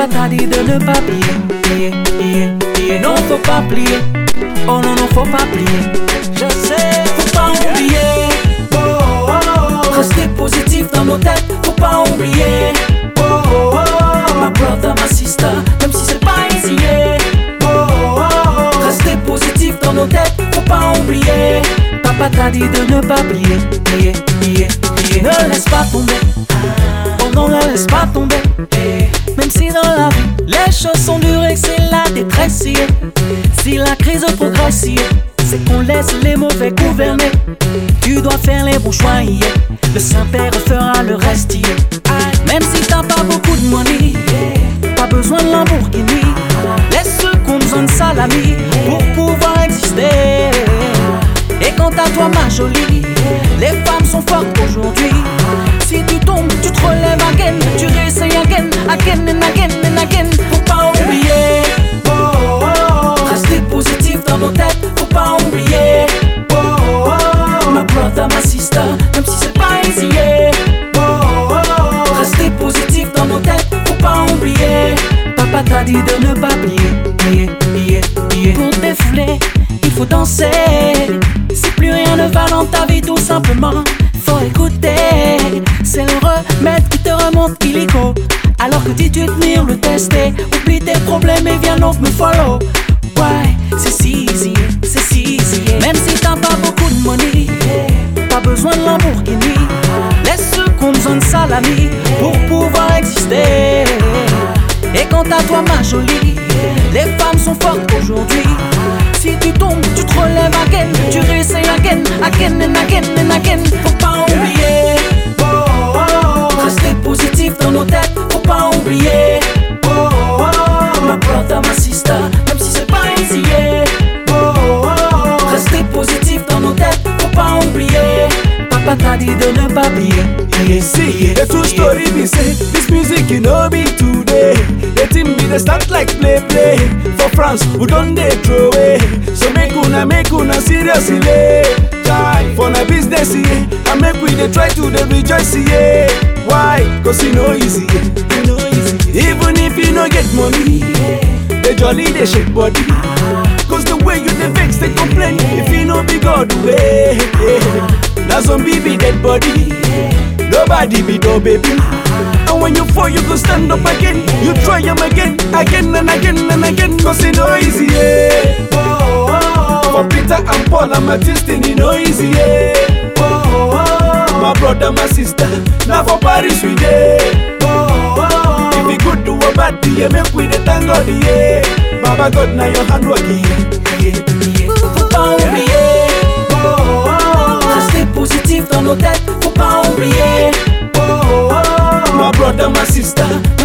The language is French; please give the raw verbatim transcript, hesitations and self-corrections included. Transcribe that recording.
t'a dit de ne pas plier, plier, plier, plier. Non, faut pas plier. Oh non, non, faut pas plier. Je sais, faut pas oublier. Oh, oh, oh. Rester positif dans nos têtes, faut pas oublier. Oh, oh, oh. Ma brother, ma sister, même si c'est pas easy. Oh, oh, oh. Rester positif dans nos têtes, faut pas oublier. Papa t'a dit de ne pas plier, plier, plier, plier. Ne laisse pas tomber. Oh non, ne laisse pas tomber. Même si dans la vie les choses sont dures et que c'est la détresse, si la crise progresse, c'est qu'on laisse les mauvais gouverner. Tu dois faire les bons choix, yeah. Le Saint-Père fera le reste, yeah. Même si t'as pas beaucoup de money, pas besoin de Lamborghini. Laisse ceux qu'on besoin de salami pour pouvoir exister. Et quant à toi ma jolie, les femmes sont fortes aujourd'hui. Si tu tombes, tu te relèves again. Tu réessayes again, again and again and again. Faut pas oublier. Oh, oh, oh. Rester positif dans nos têtes, faut pas oublier. Oh, oh, oh. Ma brother, ma sister, même si c'est pas easy. Oh, oh, oh. Rester positif dans nos têtes, faut pas oublier. Papa t'a dit de ne pas plier, plier, plier, plier. Pour défouler, il faut danser. Si plus rien ne va dans ta vie, tout simplement, faut écouter. C'est le remède qui te remonte illico. Alors que dis-tu tenir le tester. Oublie tes problèmes et viens donc me follow. Ouais, c'est si easy, c'est si easy. Même si t'as pas beaucoup de money, pas besoin de Lamborghini. Laisse ceux qu'on besoin de salami pour pouvoir exister. Et quant à toi ma jolie, les femmes sont fortes aujourd'hui. Si tu tombes, tu te relèves again. Tu réessayes again, again and again and again. Faut pas oublier. Oh, oh, oh. Rester positif dans nos têtes, faut pas oublier. Oh, oh, oh. Ma brother, ma sister, même si c'est pas easy. Oh, oh, oh. Rester positif dans nos têtes, faut pas oublier. Papa t'a dit de ne pas plier. Yeah, see, the true story be say this music you know be today. The team be the start like play play. For France, who don't they throw away. So make una make una seriously. Try for na business yeah. And make we dey try to dey rejoice yeah. Why? Cause you know easy, you know easy. Even if you no get money, they jolly they shake body. Cause the way you dey vex they complain. If you no be God way, na zombie be dead body. Nobody be no baby. And when you fall, you go stand up again. You try them again, again and again and again. Cause it no easy, yeah. Oh, oh, oh. For Peter and Paul and my destiny, no easy, yeah. Oh, oh, oh. My brother, my sister, now for Paris we dey. Oh, oh, oh. If we good do a bad thing, yeah, make we the thank God, yeah. Baba God, now your hand working, yeah, yeah. Faut pas oublier. Oh, oh, oh. Rester positif dans nos têtes, faut pas oublier. My brother, my sister,